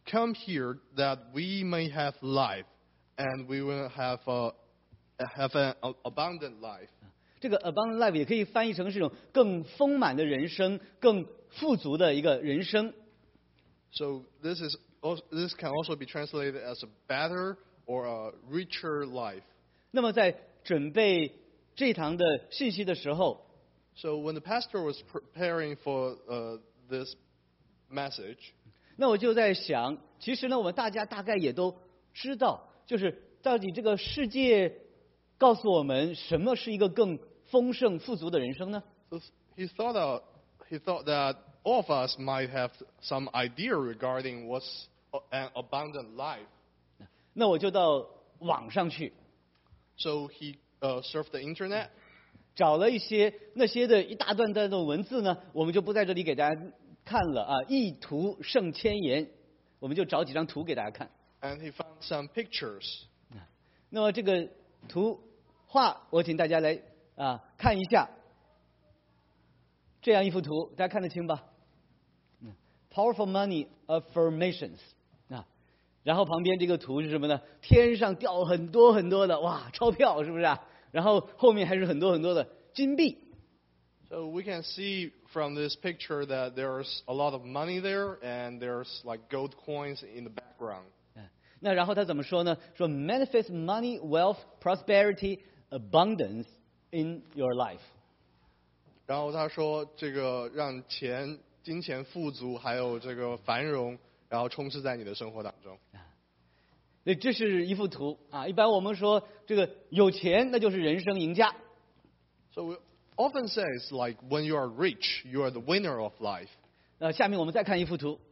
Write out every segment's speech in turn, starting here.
come here that we may have life, and we will have an abundant life. 这个 abundant life 也可以翻译成是一种更丰满的人生，更富足的一个人生。 So this can also be translated as a better or a richer life. 那么在准备这一堂的信息的时候， So when the pastor was preparing for this message, 那我就在想，其实呢，我们大家大概也都知道，就是到底这个世界告诉我们什么是一个更丰盛富足的人生呢？ so he thought that all of us might have some idea regarding what's an abundant life. 那我就到网上去 So he surfed the internet. 找了一些那些的一大段的文字呢，我们就不在这里给大家看了啊，一图胜千言，我们就找几张图给大家看。 And he found some pictures. 那么这个图画，我请大家来看一下，这样一幅图，大家看得清吧？Powerful money affirmations 啊，然后旁边这个图是什么呢？天上掉很多很多的哇钞票，是不是啊？然后后面还是很多很多的金币。 So we can see from this picture that there's a lot of money there, and there's like gold coins in the background. 那然后他怎么说呢？说 manifest money, wealth, prosperity, abundance in your life。 然后他说，这个让金钱富足，还有这个繁荣，然后充斥在你的生活当中。 那这是一幅图啊，一般我们说这个有钱那就是人生赢家。 So we often say it's like when you are rich, you are the winner of life. 下面我们再看一幅图。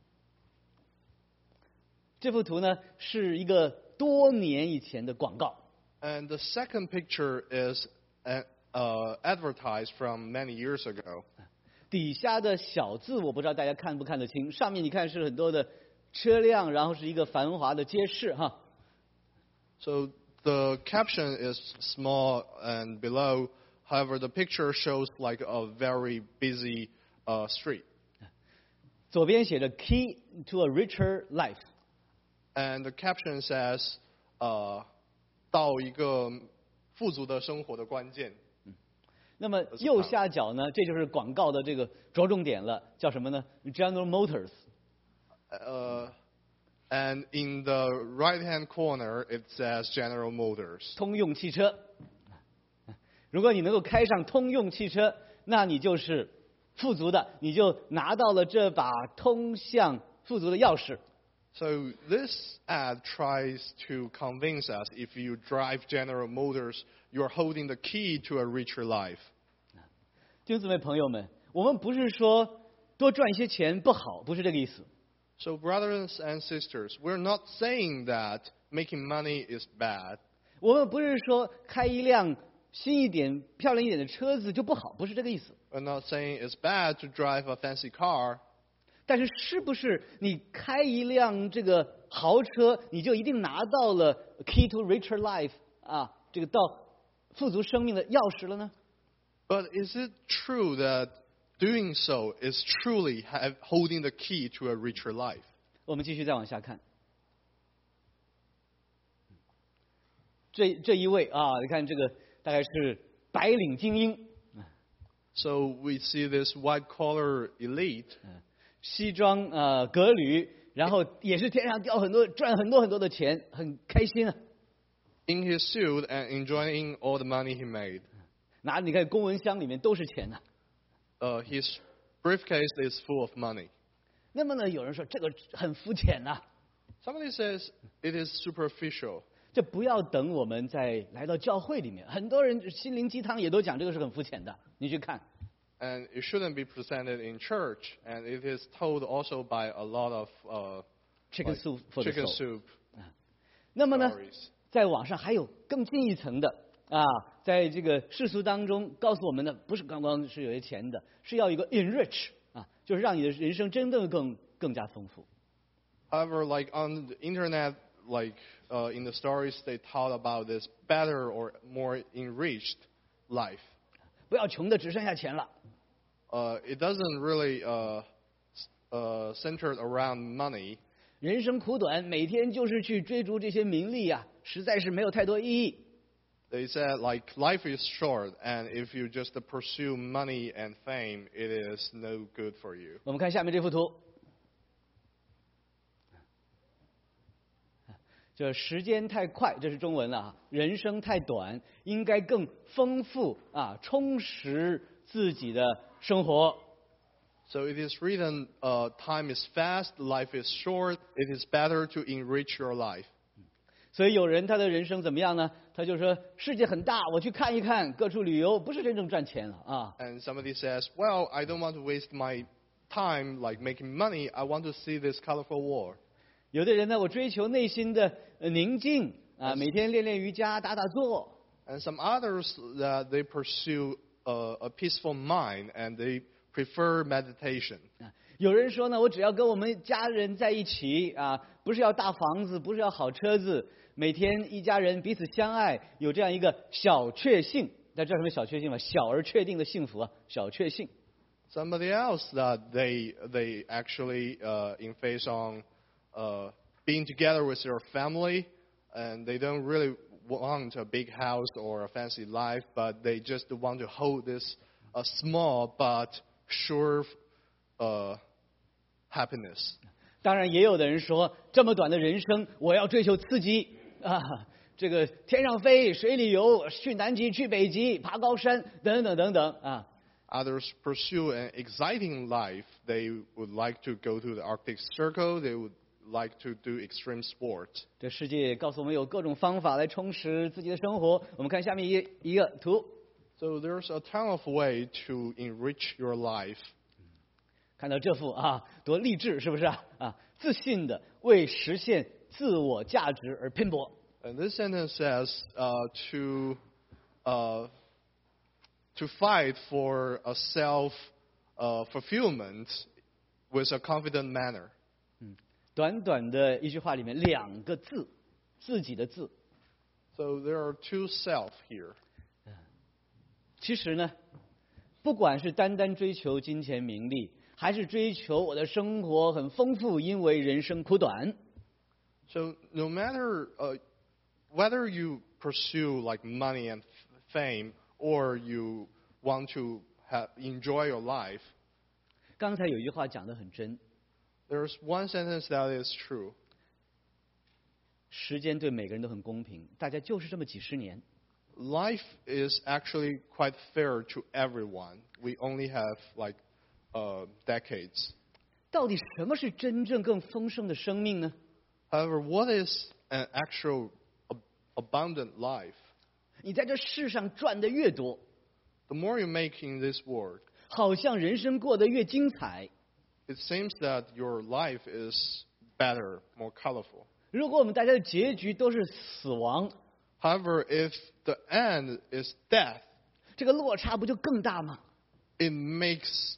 这幅图呢是一个多年以前的广告。 And the second picture is advertised from many years ago. 底下的小字我不知道大家看不看得清，上面你看是很多的车辆，然后是一个繁华的街市哈。 So the caption is small and below. However, the picture shows like a very busy street. 左边写着 Key to a richer life。 And the caption says, 到一个富足的生活的关键。 那么右下角呢，这就是广告的这个着重点了，叫什么呢 ？General Motors。 And in the right-hand corner, it says General Motors. 通用汽车。如果你能够开上通用汽车，那你就是富足的，你就拿到了这把通向富足的钥匙。 So this ad tries to convince us if you drive General Motors, you're holding the key to a richer life. 弟兄姊妹朋友们，我们不是说多赚一些钱不好，不是这个意思。 So brothers and sisters, we're not saying that making money is bad. 我们不是说开一辆新一点、漂亮一点的车子就不好，不是这个意思。 We're not saying it's bad to drive a fancy car. 但是，是不是你开一辆这个豪车，你就一定拿到了 key to richer life 啊，这个到富足生命的钥匙了呢？ But is it true that doing so is truly holding the key to a richer life? 我们继续再往下看。这一位啊，你看这个大概是白领精英。 So we see this white-collar elite. 西装革履，然后也是天上掉很多，赚很多很多的钱，很开心啊。 In his suit and enjoying all the money he made. 你看公文箱里面都是钱呐。 His briefcase is full of money. 那么呢，有人说这个很肤浅呐。 Somebody says it is superficial. 这不要等我们再来到教会里面，很多人心灵鸡汤也都讲这个是很肤浅的，你去看。 And it shouldn't be presented in church, and it is told also by a lot of chicken like soup for the chicken soul. soup 那么呢， stories. 在网上还有更进一层的啊，在这个世俗当中告诉我们的，不是刚刚是有些钱的，是要一个 enrich 啊，就是让你的人生真的更加丰富。 However, like on the internet, like in the stories, they taught about this better or more enriched life. 不要穷的只剩下钱了。 It doesn't really centered around money. 人生苦短，每天就是去追逐这些名利啊，实在是没有太多意义。 They said like life is short, and if you just pursue money and fame, it is no good for you. 我们看下面这幅图，这时间太快，这是中文了啊。人生太短，应该更丰富啊，充实自己的生活。 So it is written, time is fast, life is short. It is better to enrich your life. 所以有人他的人生怎么样呢？他就说世界很大，我去看一看，各处旅游，不是真正赚钱了啊。 And somebody says, well, I don't want to waste my time like making money. I want to see this colorful world. 有的人呢，我追求内心的宁静啊，每天练练瑜伽，打打坐。 And some others that they pursue a peaceful mind and they prefer meditation. 有人说呢，我只要跟我们家人在一起啊，不是要大房子，不是要好车子，每天一家人彼此相爱，有这样一个小确幸。大家知道什么小确幸吗？小而确定的幸福啊，小确幸。 Somebody else that they actually emphasize on being together with your family, and they don't really want a big house or a fancy life, but they just want to hold this small but sure happiness. 当然，也有的人说，这么短的人生，我要追求刺激啊，这个天上飞、水里游、去南极、去北极、爬高山等等等等啊。 Others pursue an exciting life. They would like to go to the Arctic Circle. They would like to do extreme sport. 这世界告诉我们有各种方法来充实自己的生活。我们看下面一个图。 So there's a ton of way to enrich your life. 看到这幅啊，多励志，是不是啊？啊，自信的为实现自我价值而拼搏。 And this sentence says to fight for a self fulfillment with a confident manner. 短短的一句话里面2个字，自己的字。 So there are two self here. 其实呢，不管是单单追求金钱名利，还是追求我的生活很丰富，因为人生苦短。 So no matter whether you pursue like money and fame, or you want to enjoy your life. 刚才有一句话讲得很真。 There's one sentence that is true. 时间对每个人都很公平，大家就是这么几十年。 Life is actually quite fair to everyone. We only have like decades. 到底什么是真正更丰盛的生命呢？ However, what is an actual abundant life? 你在这世上赚的越多， The more you make in this world, 好像人生过得越精彩。 it seems that your life is better, more colorful. 如果我们大家的结局都是死亡， However, if the end is death, 这个落差不就更大吗？ it makes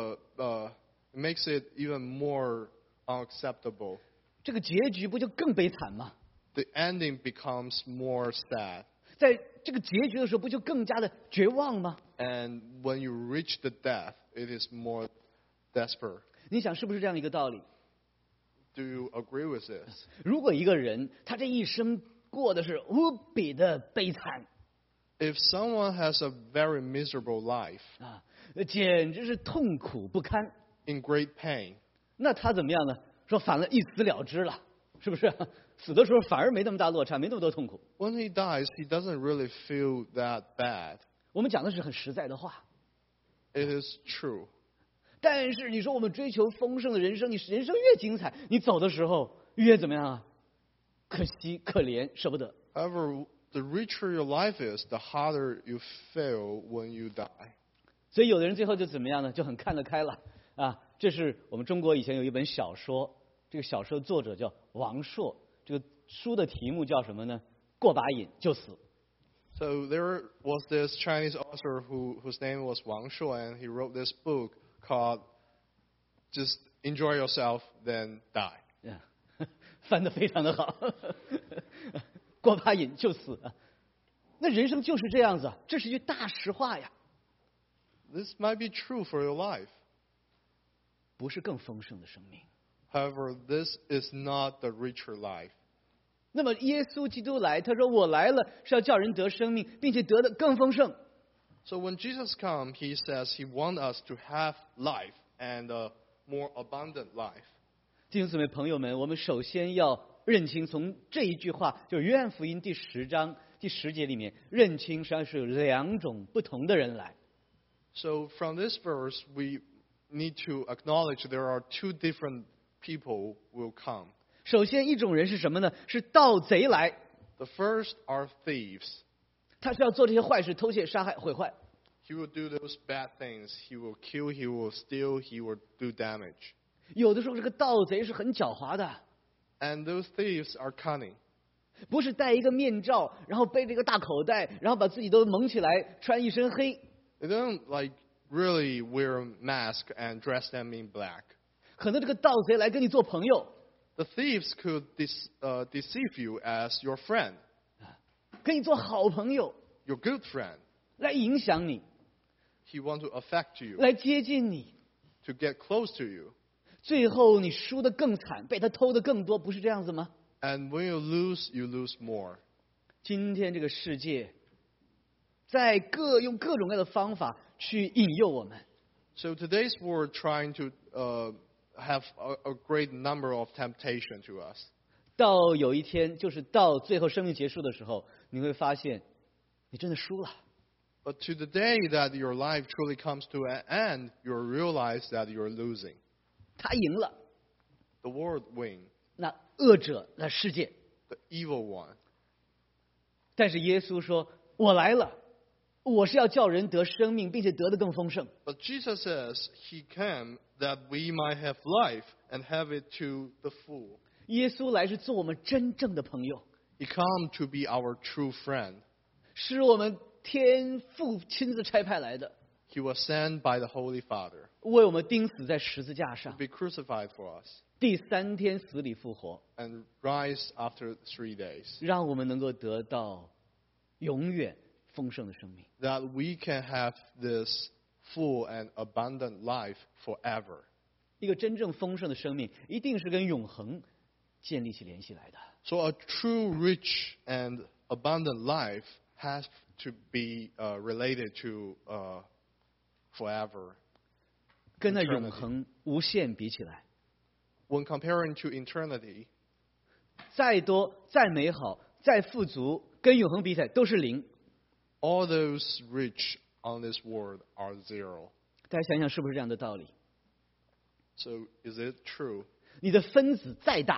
it even more unacceptable. 这个结局不就更悲惨吗？ The ending becomes more sad. 在这个结局的时候，不就更加的绝望吗？ And when you reach the death, it is more desperate. 你想是不是这样一个道理？ Do you agree with this? 如果一个人他这一生过的是无比的悲惨 If someone has a very miserable life, 啊，简直是痛苦不堪， in great pain, 那他怎么样呢？说反了，一死了之了，是不是？死的时候反而没那么大落差，没那么多痛苦。 when he dies, he doesn't really feel that bad. 我们讲的是很实在的话， It is true. 但是你说我们追求丰盛的人生，你人生越精彩，你走的时候越怎么样啊？可惜、可怜、舍不得。 However, the richer your life is, the harder you feel when you die. 所以有的人最后就怎么样呢？就很看得开了啊！这是我们中国以前有一本小说，这个小说作者叫王朔，这个书的题目叫什么呢？过把瘾就死。 So there was this Chinese author whose name was Wang Shuo, and he wrote this book called "Just Enjoy Yourself, Then Die." 翻得非常的好，过把瘾就死。那人生就是这样子，这是一句大实话呀。 This might be true for your life. 不是更丰盛的生命。 However, this is not the richer life. 那么耶稣基督来，他说我来了是要叫人得生命，并且得的更丰盛。 So when Jesus comes, he says he wants us to have life and a more abundant life. 弟兄姊妹朋友们，我们首先要认清，从这一句话，就是约翰福音第10章第10节里面，认清实际上是有2种不同的人来。 So from this verse, we need to acknowledge there are 2 different people will come. 首先一种人是什么呢？是盗贼来， The first are thieves. 他是要做这些坏事，偷窃、杀害、毁坏。 He will do those bad things. He will kill, he will steal, he will do damage. 有的时候这个盗贼是很狡猾的， And those thieves are cunning. 不是戴一个面罩，然后背着一个大口袋，然后把自己都蒙起来，穿一身黑。 They don't really wear a mask and dress them in black. 可能这个盗贼来跟你做朋友， The thieves could deceive you as your friend, 跟你做好朋友， your good friend. 来影响你， He wants to affect you, 来接近你。 to get close to you. 最后你输得更惨，被他偷得更多，不是这样子吗？ And when you lose more. 今天这个世界，在用各种各样的方法去引诱我们。 So today's world trying to have a great number of temptation to us. 到有一天，就是到最后生命结束的时候，你会发现，你真的输了。 But to the day that your life truly comes to an end, you'll realize that you're losing. 他赢了， The world win, 那恶者，那世界。 the evil one. 但是耶稣说：“我来了，我是要叫人得生命，并且得得更丰盛。” But Jesus says he came that we might have life and have it to the full. 耶稣来是做我们真正的朋友， He come to be our true friend. 是我们天父亲自差派来的， He was sent by the Holy Father 为我们钉死在十字架 to 上， be crucified for us 第3天死里复活， and rise after 3 days, 让我们能够得到永远丰盛的生命。 that we can have this full and abundant life forever. 一个真正丰盛的生命，一定是跟永恒建立起联系来的。 So a true rich and abundant life has to be related to forever. 跟那永恒无限比起来， When comparing to eternity, 再多、再美好、再富足，跟永恒比起来都是零。 all those rich on this world are zero. 大家想想是不是这样的道理？ So is it true? 你的分子再大，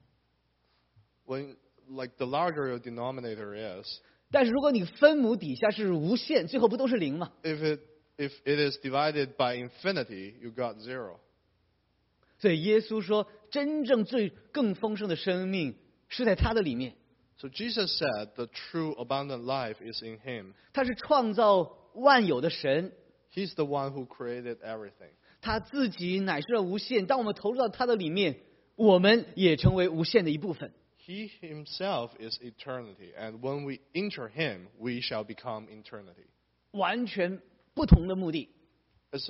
When the larger your denominator is, 但是如果你分母底下是无限，最后不都是零吗？ if it is divided by infinity, you got zero. 所以耶稣说，真正更丰盛的生命是在他的里面。 So Jesus said the true abundant life is in him. 他是创造万有的神， He's the one who created everything. 他自己乃是无限。当我们投入到他的里面，我们也成为无限的一部分。 He himself is eternity, and when we enter him, we shall become eternity. 完全不同的目的。 It's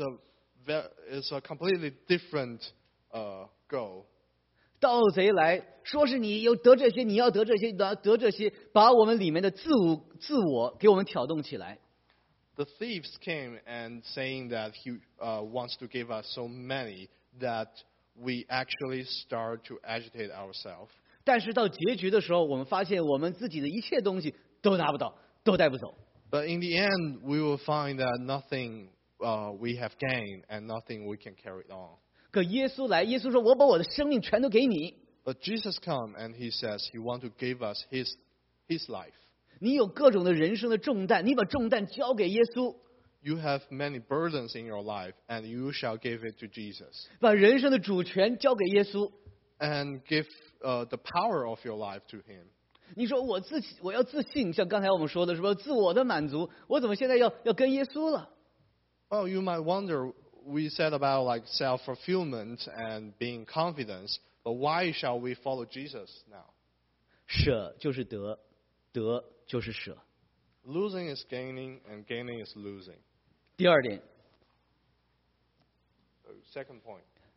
a completely different goal. 盗贼来说是你有得这些，你要得这些，得这些，把我们里面的自我给我们挑动起来。 The thieves came and saying that he wants to give us so many that we actually start to agitate ourselves. 但是到结局的时候，我们发现我们自己的一切东西都拿不到，都带不走。 But in the end, we will find that nothing we have gained and nothing we can carry on. 可耶稣来，耶稣说：“我把我的生命全都给你。 But Jesus come and he says he wants to give us his life. 你有各种的人生的重担，你把重担交给耶稣， You have many burdens in your life, and you shall give it to Jesus. 把人生的主权交给耶稣。 And give the power of your life to him. 你说我要自信，像刚才我们说的，说自我的满足，我怎么现在要跟耶稣了？ Oh, you might wonder, we said about self-fulfillment and being confident, but why shall we follow Jesus now? 舍就是得，得就是舍。 Losing is gaining, and gaining is losing. 第二点， Second point.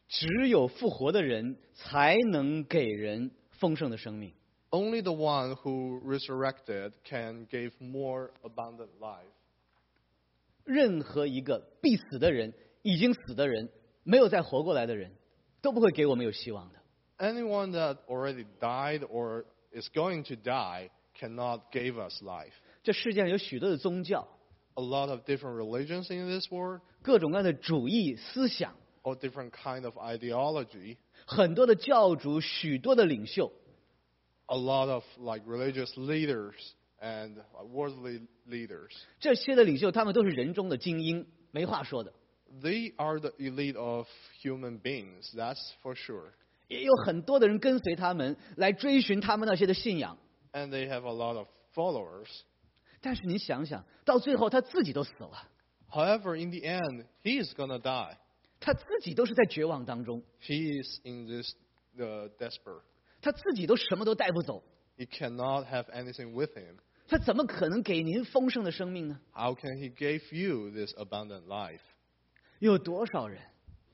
只有复活的人才能给人丰盛的生命。 Only the one who resurrected can give more abundant life. 任何一个必死的人、已经死的人、没有再活过来的人，都不会给我们有希望的。 Anyone that already died or is going to die cannot give us life. 这世界上有许多的宗教， A lot of different religions in this world, 各种各样的主义思想， or different kind of ideology, 很多的教主，许多的领袖， a lot of like religious leaders and worldly leaders. 这些的领袖他们都是人中的精英，没话说的。 They are the elite of human beings, that's for sure. 也有很多的人跟随他们，来追寻他们那些的信仰。 And they have a lot of followers. 但是你想想，到最后他自己都死了， However, in the end, he is gonna die. 他自己都是在绝望当中， He is in this desperate. 他自己都什么都带不走， He cannot have anything with him. 他怎么可能给您丰盛的生命呢？ How can he give you this abundant life? 有多少人，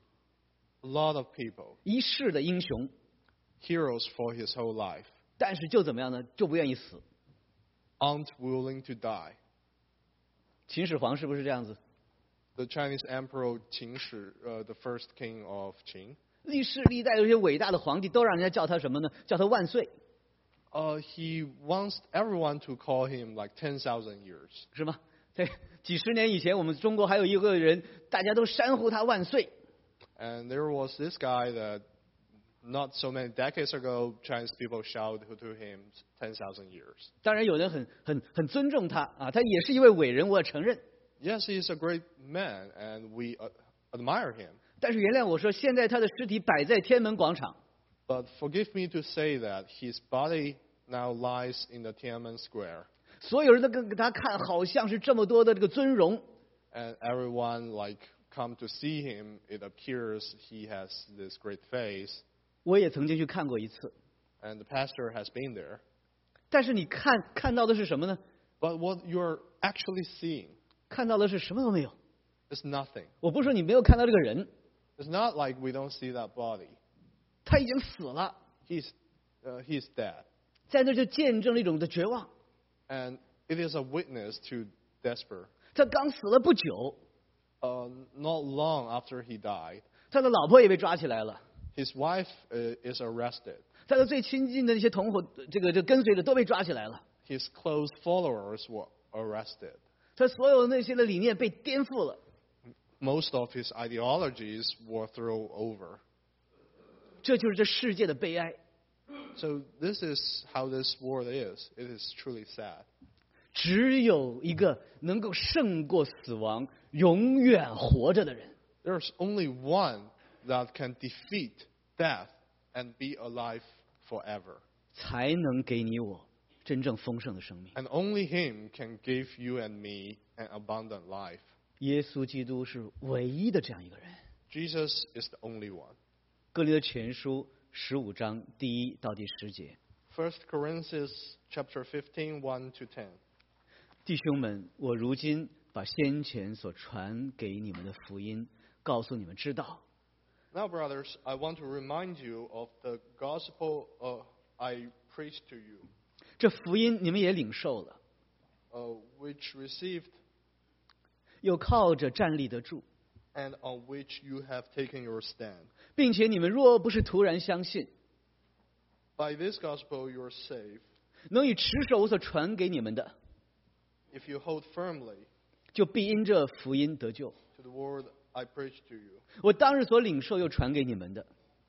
A lot of people, 一世的英雄， heroes for his whole life, 但是就怎么样呢？就不愿意死。 aren't willing to die. 秦始皇是不是这样子？ The Chinese emperor Qin Shi, the first king of Qin, 历世历代有些伟大的皇帝都让人家叫他什么呢？叫他万岁， he wants everyone to call him like 10,000 years. 是吗？在几十年以前，我们中国还有一个人，大家都山呼他万岁。 And there was this guy that not so many decades ago, Chinese people shouted to him 10,000 years. 当然，有人很尊重他啊，他也是一位伟人，我也承认。 Yes, he is a great man, and we admire him. 但是原谅我说，现在他的尸体摆在天安门广场， But forgive me to say that his body now lies in the Tiananmen Square, 所有人都跟他看，好像是这么多的这个尊荣。 and everyone like come to see him. It appears he has this great face, 我也曾经去看过一次， and the pastor has been there. 但是你看到的是什么呢？ But what you're actually seeing 看到的是什么都没有。 is nothing. 我不是说你没有看到这个人， It's not like we don't see that body. 他已经死了， He's dead, 在那就见证了一种的绝望。 and it is a witness to despair. 他刚死了不久， Not long after he died, 他的老婆也被抓起来了， his wife is arrested. 他的最亲近的那些同伙，这跟随者都被抓起来了， His close followers were arrested. 他所有那些的理念被颠覆了。 Most of his ideologies were thrown over. 这就是这世界的悲哀。 So this is how this world is. It is truly sad. 只有一个能够胜过死亡、永远活着的人。 There's only one that can defeat death and be alive forever. 才能给你我真正丰盛的生命。 And only him can give you and me an abundant life. 耶稣基督是唯一的这样一个人。 Jesus is the only one. 哥林多前书15章第1到第10节， 1 Corinthians chapter 15, 1 to 10. 弟兄们，我如今把先前所传给你们的福音告诉你们知道， Now, brothers, I want to remind you of the gospel I preached to you, 这福音你们也领受了， which received 又靠着站立得住， and on which you have taken your stand. 并且你们若不是突然相信， By this gospel you are saved, 能以持守我所传给你们的， if you hold firmly 就必因这福音得救。 to the word I preached to you. 我当日所领受又传给你们的，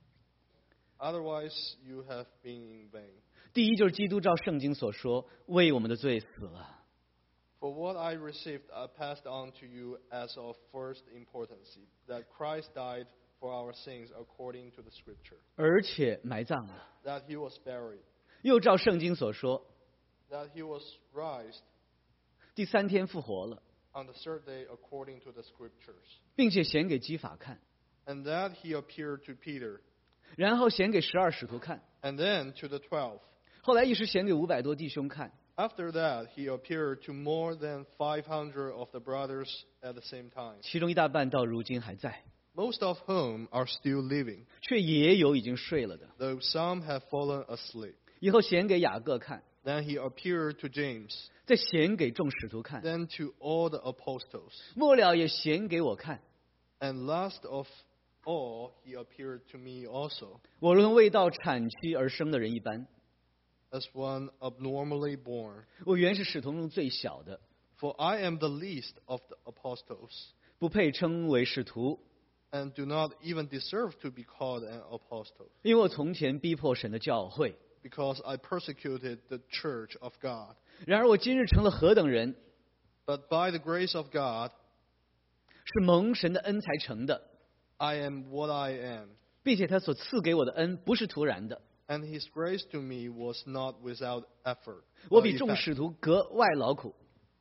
Otherwise you have been in vain. 第一就是基督照圣经所说，为我们的罪死了。 For what I received, I passed on to you as of first importance, that Christ died for our sins according to the Scripture, 而且埋葬了， that he was buried, 又照圣经所说， that he was raised 第3天复活了， on the third day according to the Scriptures, 并且显给基法看， and that he appeared to Peter, 然后显给12使徒看， and then to the 12. 后来一时显给500多弟兄看。 After that, he appeared to more than 500 of the brothers at the same time, 其中一大半到如今还在。 most of whom are still living, 却也有已经睡了的。 though some have fallen asleep. 以后显给雅各看， Then he appeared to James, 再显给众使徒看， then to all the apostles. 末了也显给我看。 And last of all, he appeared to me also, 我如同未到产期而生的人一般， as one abnormally born. 我原是使徒中最小的， For I am the least of the apostles, 不配称为使徒， and do not even deserve to be called an apostle, 因为我从前逼迫神的教会。 because I persecuted the church of God. 然而我今日成了何等人， But by the grace of God, 是蒙神的恩才成的， I am what I am, 并且他所赐给我的恩不是突然的。 and his grace to me was not without effort. 我比众 effect. 使徒格外劳苦，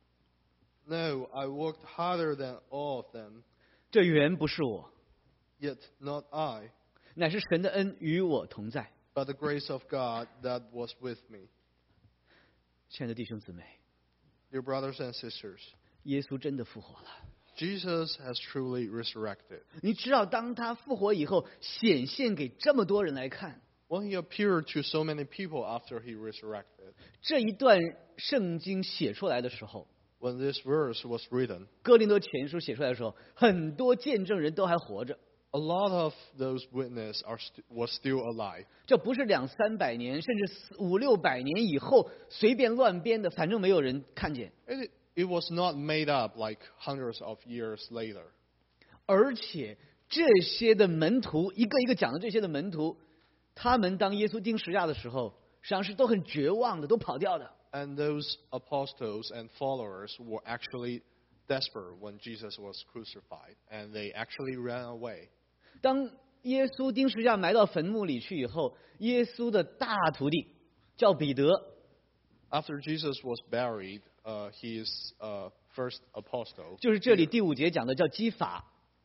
No, I worked harder than all of them, 这原不是我， yet not I, 乃是神的恩与我同在。 but the grace of God that was with me. 亲爱的弟兄姊妹， Dear brothers and sisters, 耶稣真的复活了。 Jesus has truly resurrected. 你知道，当他复活以后，显现给这么多人来看， When he appeared to so many people after he resurrected, 这一段圣经写出来的时候， when this verse was written, 哥林多前书写出来的时候，很多见证人都还活着。 a lot of those witnesses was still alive. 这不是200-300年，甚至500-600年以后随便乱编的，反正没有人看见。 It was not made up like hundreds of years later. 而且这些的门徒，一个一个讲的这些的门徒，他们当耶稣钉十字架的时候，实际上是都很绝望的，都跑掉的。 And those apostles and followers were actually desperate when Jesus was crucified, and they actually ran away. 当耶稣钉十字架埋到坟墓里去以后，耶稣的大徒弟叫彼得， After Jesus was buried, his first apostle, 就是这里第5节讲的叫基法，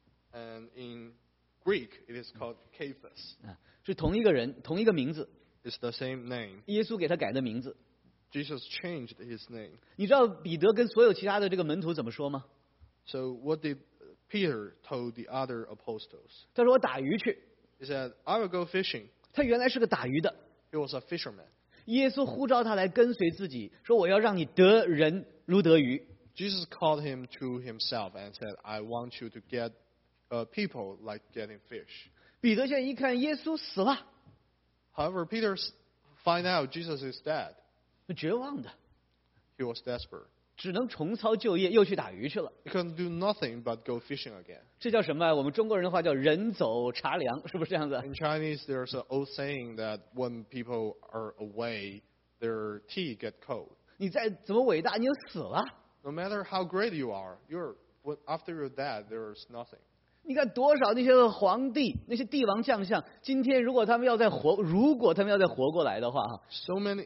and in Greek it is called Cephas. 是同一个人，同一个名字， It's the same name. 耶稣给他改的名字。 Jesus changed his name. 你知道彼得跟所有其他的这个门徒怎么说吗？ So what did Peter told the other apostles? 他说：“我打鱼去。 He said, I will go fishing. ” 他原来是个打鱼的。 He was a fisherman. 耶稣呼召他来跟随自己，说：“我要让你得人如得鱼。” Jesus called him to himself and said, I want you to get people like getting fish. 彼得现在一看耶稣死了， However, Peter find out Jesus is dead. 绝望的， He was desperate. 只能重操旧业，又去打鱼去了。 He couldn't do nothing but go fishing again. 这叫什么啊？我们中国人的话叫人走茶凉，是不是这样子？ In Chinese, there's an old saying that when people are away, their tea get cold. 你再怎么伟大，你就死了。 No matter how great you are, after you're dead, there's nothing. 你看多少那些皇帝、那些帝王将相，今天如果他们要再活过来的话，哈， So many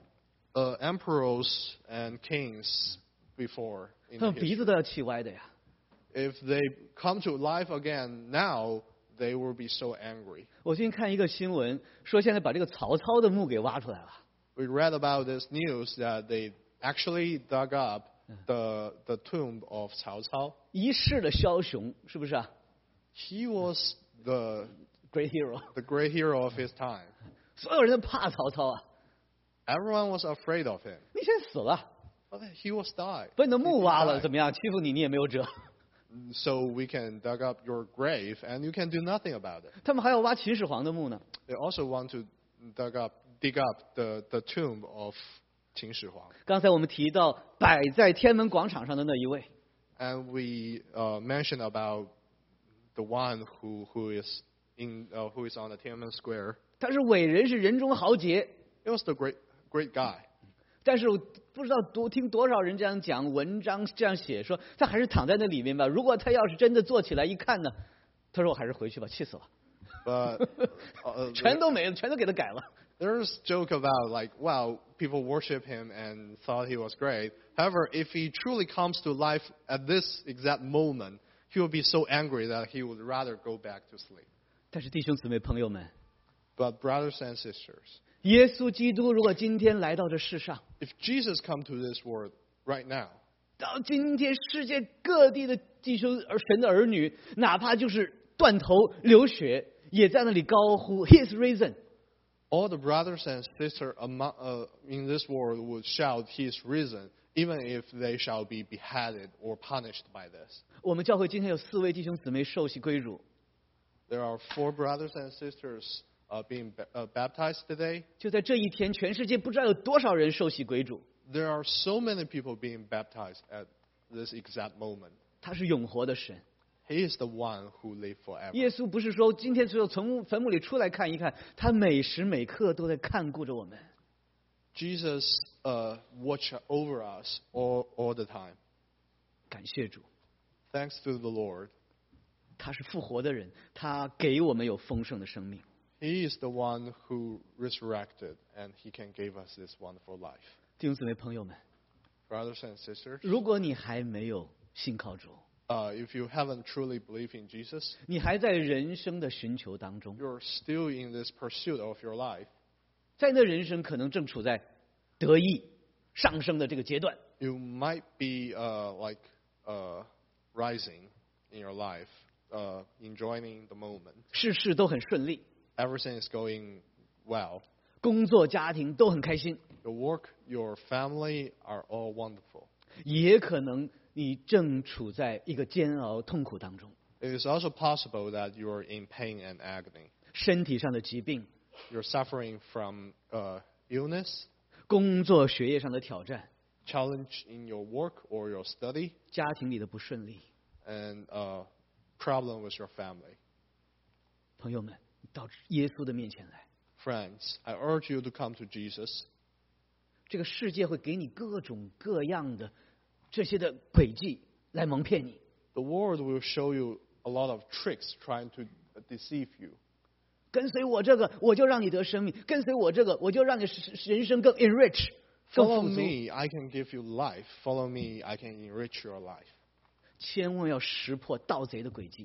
emperors and kings before in 他们鼻子 history. 都要气歪的呀。 If they come to life again now, they will be so angry. 我最近看一个新闻，说现在把这个曹操的墓给挖出来了。 We read about this news that they actually dug up the tomb of Cao Cao. 一世的枭雄，是不是啊 He was the ？Great hero， great hero of his time. 所有人都怕曹操啊。 Everyone was afraid of him. 你现在死了， But he was died. 把你的墓 He 挖了， died. 怎么样？欺负你，你也没有辙。 So we can dug up your grave and you can do nothing about it. 他们还要挖秦始皇的墓呢。 They also want to dig up the tomb of Qin Shi Huang. 刚才我们提到摆在天安门广场上的那一位， And we mentioned about the one who is on the Tiananmen Square. 他是伟人，是人中豪杰。 He was the great guy. 但是我不知道听多少人这样讲文章这样写，说他还是躺在那里面吧。如果他要是真的坐起来一看呢，他说我还是回去吧，气死了， But 全都没了，全都给他改了。 there's joke about like, wow, people worship him and thought he was great. However, if he truly comes to life at this exact moment, he will be so angry that he would rather go back to sleep. 但是弟兄姊妹朋友们， But brothers and sisters, 耶稣基督如果今天来到这世上， if Jesus come to this world right now, 到今天世界各地的弟兄神的儿女，哪怕就是断头流血，也在那里高呼 He is risen。 All the brothers and sisters in this world would shout, He is risen, even if they shall be beheaded or punished by this. 我们教会今天有4位弟兄姊妹受洗归主， There are 4 brothers and sisters being baptized today. 就在这一天，全世界不知道有多少人受洗归主。 There are so many people being baptized at this exact moment. 他是永活的神。 He is the one who lives forever. 耶稣不是说今天只有从坟墓里出来看一看，他每时每刻都在看顾着我们。 Jesus watch over us all the time. 感谢主， Thanks to the Lord. 他是复活的人，他给我们有丰盛的生命。 He is the one who resurrected, and He can give us this wonderful life. 弟兄姊妹朋友们， Brothers and sisters, 如果你还没有信靠主， if you haven't truly believed in Jesus, 你还在人生的寻求当中， you're still in this pursuit of your life. 在那人生可能正处在得意上升的这个阶段， You might be rising in your life, enjoying the moment. 事事都很顺利， Everything is going well. 工作家庭都很开心， Your work, your family are all wonderful. 也可能你正处在一个煎熬痛苦当中， It is also possible that you are in pain and agony. 身体上的疾病， You're suffering from illness, 工作学业上的挑战， challenge in your work or your study, 家庭里的不顺利。 and problem with your family. 朋友们，到耶稣的面前来， Friends, I urge you to come to Jesus. 这个世界会给你各种各样的这些的诡计来蒙骗你。 The world will show you a lot of tricks trying to deceive you. 跟随我这个，我就让你得生命；跟随我这个，我就让你人生更 enrich， 更 Follow 富足。 me, I can give you life. Follow me, I can enrich your life. 千万要识破盗贼的诡计。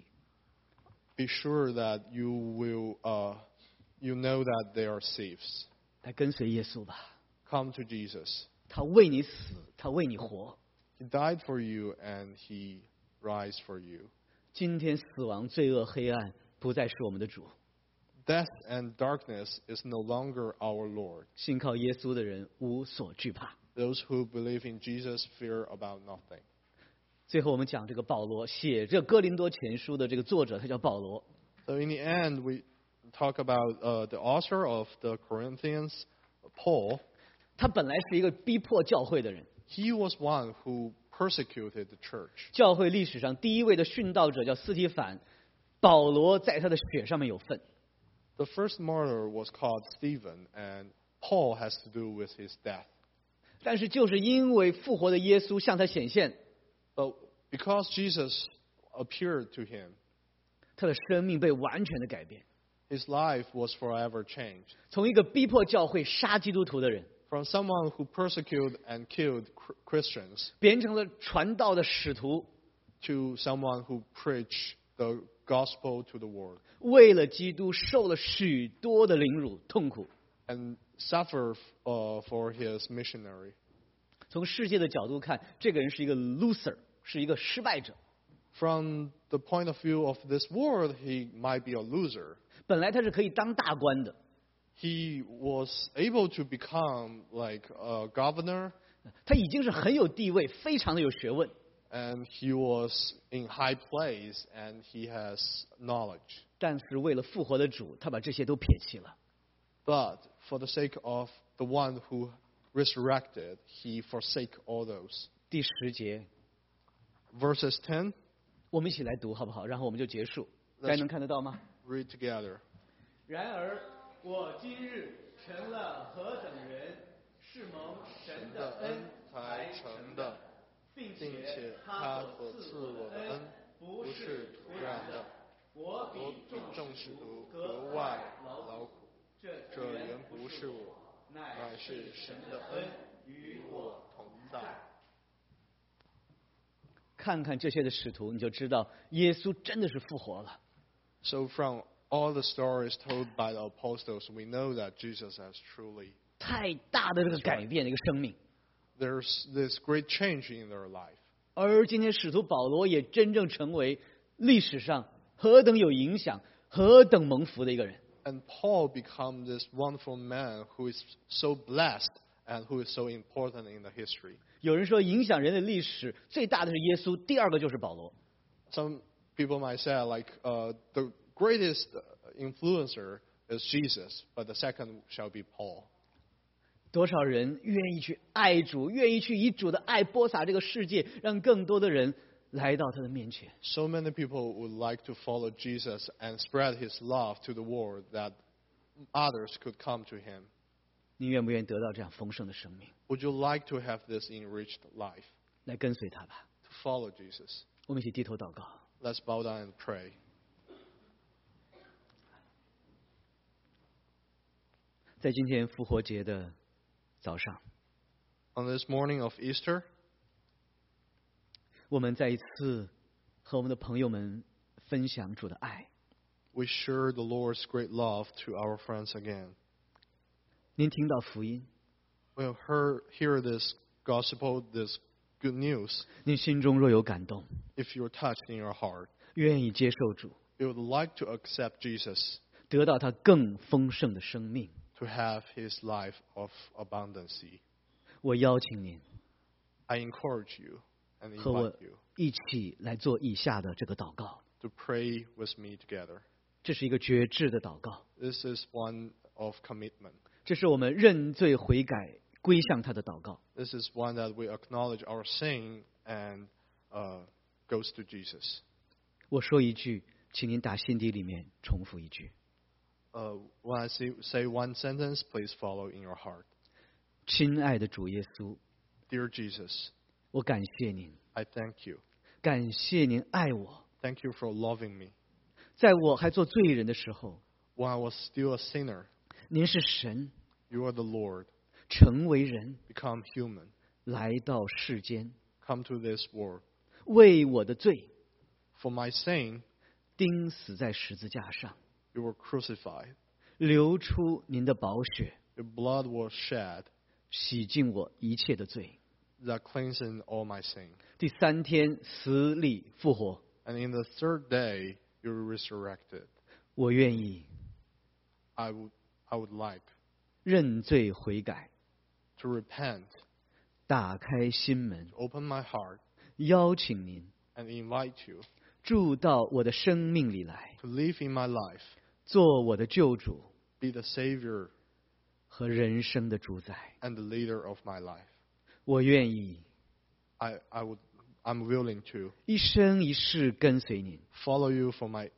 Be sure that you will, you know that they are thieves. 来跟随耶稣吧， Come to Jesus. 他为你死，他为你活。 He died for you and He rise for you. 今天死亡、罪恶、黑暗不再是我们的主， Death and darkness is no longer our Lord. 信靠耶稣的人无所惧怕。 Those who believe in Jesus fear about nothing. 最后我们讲这个保罗，写这哥林多前书的这个作者，他叫保罗。 So in the end, we talk about the author of the Corinthians, Paul. 他本来是一个逼迫教会的人， He was one who persecuted the church. 教会历史上第一位的殉道者叫司提反，保罗在他的血上面有份。 The first martyr was called Stephen, and Paul has to do with his death. 但是就是因为复活的耶稣向他显现， But because Jesus appeared to him, 他的生命被完全的改变， his life was forever changed. 从一个逼迫教会、杀基督徒的人， From someone who persecuted and killed Christians 变成了传道的使徒， to someone who preached the gospel to the world 为了基督受了许多的凌辱、痛苦。 and suffer for his missionary. 从世界的角度看，这个人是一个 loser， 是一个失败者。 From the point of view of this world, he might be a loser. 本来他是可以当大官的， He was able to become like a governor, 他已经是很有地位，非常的有学问。 and he was in high place, and he has knowledge. 但是为了复活的主，他把这些都撇弃了。 But for the sake of the one who resurrected, he forsake all those. 第10节， Verses 10, 我们一起来读好不好？然后我们就结束。大家能看得到吗？ read together. 然而我今日成了何等人，是蒙神的恩才成的，并且他所赐我的恩不是突然的。我比众使徒格外劳苦，这原不是我，乃是神的恩与我同在。看看这些的使徒，你就知道耶稣真的是复活了。 So from all the stories told by the apostles, we know that Jesus has truly, 太大的这个改变的一个生命。 there's this great change in their life. 而今天使徒保罗也真正成为历史上何等有影响，何等蒙福的一个人。 And Paul became this wonderful man who is so blessed and who is so important in the history. 有人说，影响人类历史最大的是耶稣，第二个就是保罗。 Some people might say, like, the greatest influencer is Jesus, but the second shall be Paul. 多少人愿意去爱主，愿意去以主的爱播撒这个世界，让更多的人来到他的面前。 So many people would like to follow Jesus and spread his love to the world that others could come to him. 你愿不愿意得到这样丰盛的生命？ Would you like to have this enriched life? 来跟随他吧。 To follow Jesus. 我们一起低头祷告。 Let's bow down and pray. 在今天复活节的早上， On this morning of Easter, 我们再一次和我们的朋友们分享主的爱。 we share the Lord's great love to our friends again. 您听到福音， We have hear this gospel, this good news. 您心中若有感动， If you're touched in your heart, 愿意接受主， you would like to accept Jesus, 得到他更丰盛的生命， to have his life of abundancy. 我邀请您 I encourage you and 和我 invite you 一起来做以下的这个祷告。 to pray with me together. 这是一个决志的祷告， This is one of commitment. 这是我们认罪悔改归向他的祷告。 This is one that we acknowledge our sin and goes to Jesus. 我说一句，请您打心底里面重复一句。 When I say one sentence, please follow in your heart. 亲爱的主耶稣， Dear Jesus, 我感谢您， I thank you. 感谢您爱我， Thank you for loving me. 在我还做罪人的时候， When I was still a sinner, 您是神， you are the Lord. 成为人， Become human. 来到世间， Come to this world. 为我的罪 For my sin, 钉死在十字架上， you were crucified. 流出您的宝血， Your blood was shed 洗净我一切的罪。 that cleansed all my sin. 第三天死里复活， And in the third day, you were resurrected. 我愿意 I would like 认罪悔改， to repent, 打开心门， to open my heart, 邀请您 and invite you 住到我的生命里来， to live in my life, 做我的救主 be the Savior 和人生的主宰。 and the leader of my life. 我愿意 I'm willing to 一生一世跟随您， follow you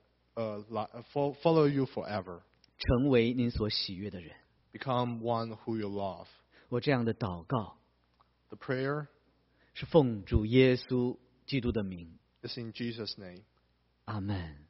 follow you forever. 成为您所喜悦的人。 Become one who you love. 我这样的祷告 The prayer 是奉主耶稣基督的名， is in Jesus' name. 阿门。